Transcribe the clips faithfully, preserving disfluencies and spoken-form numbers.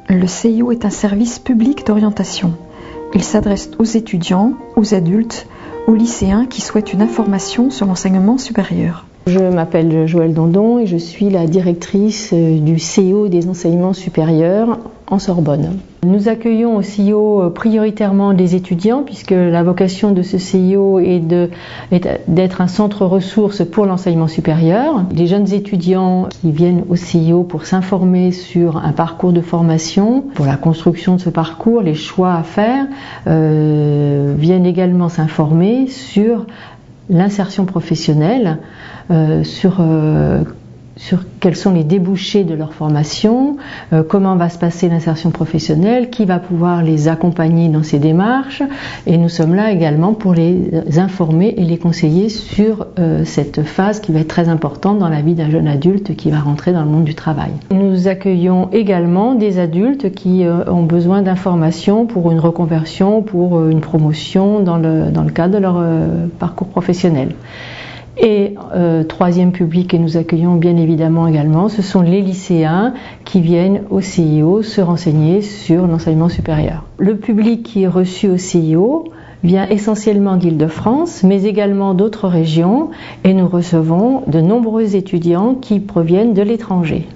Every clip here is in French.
Le C I O est un service public d'orientation. Il s'adresse aux étudiants, aux adultes, aux lycéens qui souhaitent une information sur l'enseignement supérieur. Je m'appelle Joëlle Dandon et je suis la directrice du C I O des enseignements supérieurs en Sorbonne. Nous accueillons au C I O prioritairement des étudiants puisque la vocation de ce C I O est de, est d'être un centre ressources pour l'enseignement supérieur. Les jeunes étudiants qui viennent au C I O pour s'informer sur un parcours de formation, pour la construction de ce parcours, les choix à faire, euh, viennent également s'informer sur l'insertion professionnelle, euh, sur, euh, sur quels sont les débouchés de leur formation, euh, comment va se passer l'insertion professionnelle, qui va pouvoir les accompagner dans ces démarches, et nous sommes là également pour les informer et les conseiller sur euh, cette phase qui va être très importante dans la vie d'un jeune adulte qui va rentrer dans le monde du travail. Nous accueillons également des adultes qui euh, ont besoin d'informations pour une reconversion, pour euh, une promotion dans le, dans le cadre de leur euh, parcours professionnel. Et euh, troisième public que nous accueillons bien évidemment également, ce sont les lycéens qui viennent au C I O se renseigner sur l'enseignement supérieur. Le public qui est reçu au C I O vient essentiellement d'Île-de-France, mais également d'autres régions, et nous recevons de nombreux étudiants qui proviennent de l'étranger.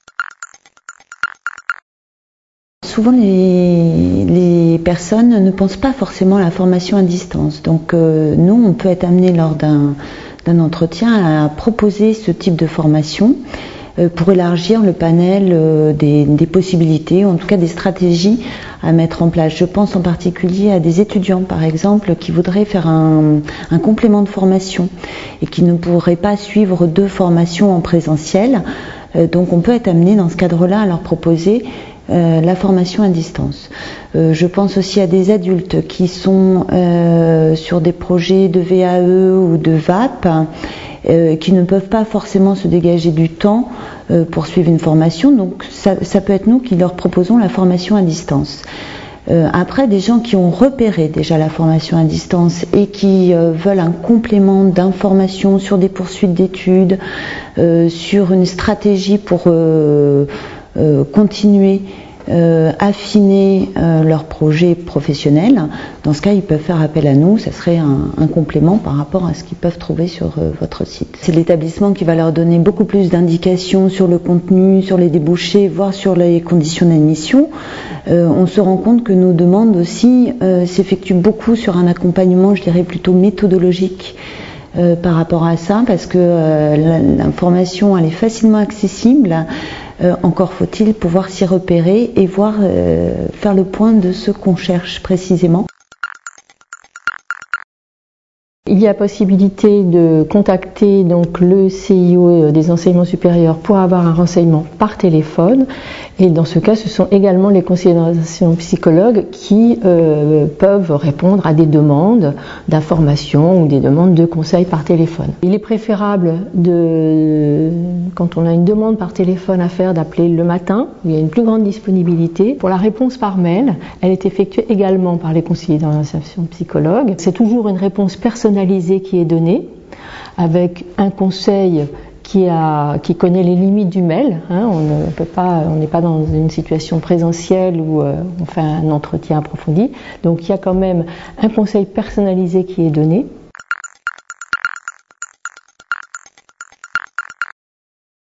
Souvent, les, les personnes ne pensent pas forcément à la formation à distance. Donc, euh, nous, on peut être amené lors d'un d'un entretien à proposer ce type de formation euh, pour élargir le panel euh, des, des possibilités, ou en tout cas des stratégies à mettre en place. Je pense en particulier à des étudiants, par exemple, qui voudraient faire un, un complément de formation et qui ne pourraient pas suivre deux formations en présentiel. Euh, donc, on peut être amené dans ce cadre-là à leur proposer Euh, la formation à distance. Euh, je pense aussi à des adultes qui sont euh, sur des projets de V A E ou de V A P, euh, qui ne peuvent pas forcément se dégager du temps euh, pour suivre une formation. Donc ça, ça peut être nous qui leur proposons la formation à distance. Euh, après, des gens qui ont repéré déjà la formation à distance et qui euh, veulent un complément d'information sur des poursuites d'études, euh, sur une stratégie pour euh, Euh, continuer, euh, affiner euh, leur projet professionnel. Dans ce cas, ils peuvent faire appel à nous, ça serait un, un complément par rapport à ce qu'ils peuvent trouver sur euh, votre site. C'est l'établissement qui va leur donner beaucoup plus d'indications sur le contenu, sur les débouchés, voire sur les conditions d'admission. Euh, on se rend compte que nos demandes aussi euh, s'effectuent beaucoup sur un accompagnement, je dirais plutôt méthodologique. Euh, par rapport à ça, parce que euh, l'information elle est facilement accessible, euh, encore faut-il pouvoir s'y repérer et voir euh, faire le point de ce qu'on cherche précisément. Il y a possibilité de contacter donc le C I O des enseignements supérieurs pour avoir un renseignement par téléphone, et dans ce cas ce sont également les conseillers d'orientation psychologues qui euh, peuvent répondre à des demandes d'information ou des demandes de conseils par téléphone. Il est préférable de, quand on a une demande par téléphone à faire, d'appeler le matin où il y a une plus grande disponibilité. Pour la réponse par mail, elle est effectuée également par les conseillers d'orientation psychologues. C'est toujours une réponse personnalisée qui est donnée, avec un conseil qui, a, qui connaît les limites du mail. Hein, on ne peut pas, on n'est pas dans une situation présentielle où euh, on fait un entretien approfondi. Donc il y a quand même un conseil personnalisé qui est donné.